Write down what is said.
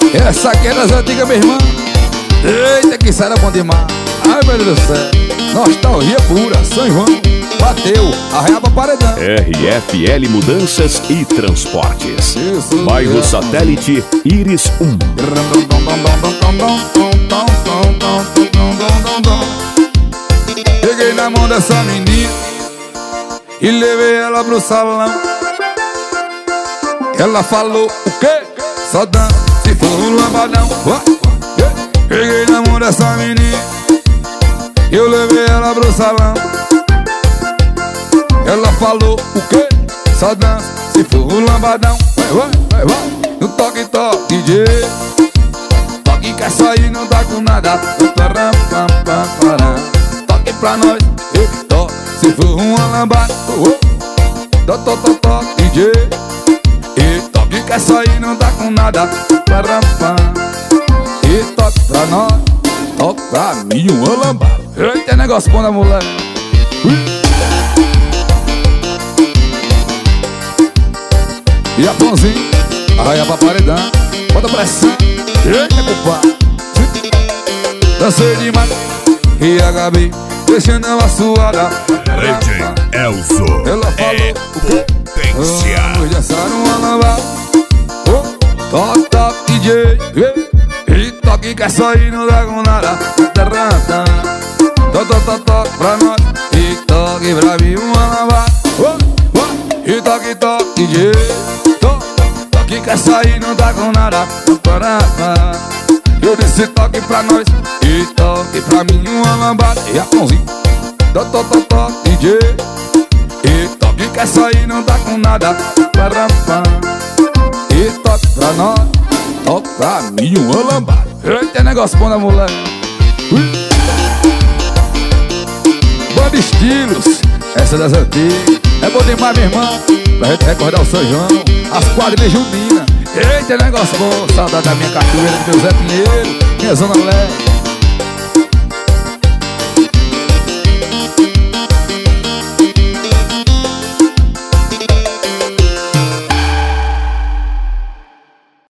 Essa aqui é das antigas, meu irmão. Eita, que isso era bom demais. Ai, meu Deus do céu. Nostalgia pura, São João. Bateu, arreia pra paredão. RFL Mudanças e Transportes. Isso, Bairro Satélite, Íris 1. Peguei na mão dessa menina e levei ela pro salão. Ela falou o quê? Só dança se for um lambadão. Peguei na mão dessa menina, eu levei ela pro salão. Ela falou o quê? Só dança se for um lambadão. Vai. No toque, DJ. Toque que essa aí não dá com nada. Toque pra nós, toque se for uma lambada. Toque, DJ. E toque que essa aí não dá com nada. E toque pra nós, toque pra mim uma lambada. Eita, negócio bom da mulher. E a pãozinho, arraia pra paredão. Bota pressão, eita, compadre. Dancei demais e acabei deixando ela suada. DJ Elzo. Ela falou potência. Vamos dançar uma lambada. Toque, DJ. E toque que essa aí não dá com nada. Toque pra nós. E toque pra mim uma lambada. E toque, DJ. Toque que essa aí não dá com nada. Eu disse toque pra nós. E toque pra mim uma lambada. E a pãozinha. Toque, DJ. E toque que essa aí não dá com nada. E toque pra nós. Toque pra mim uma lambada. Eita, negócio bom da mulher. Banda Estilos, essa das antigas. É bom demais, meu irmão. Pra gente recordar o São João, as quadrilhas juninas. Eita, negócio bom. Saudade da minha cachoeira, do meu Zé Pinheiro, minha Zona Leste.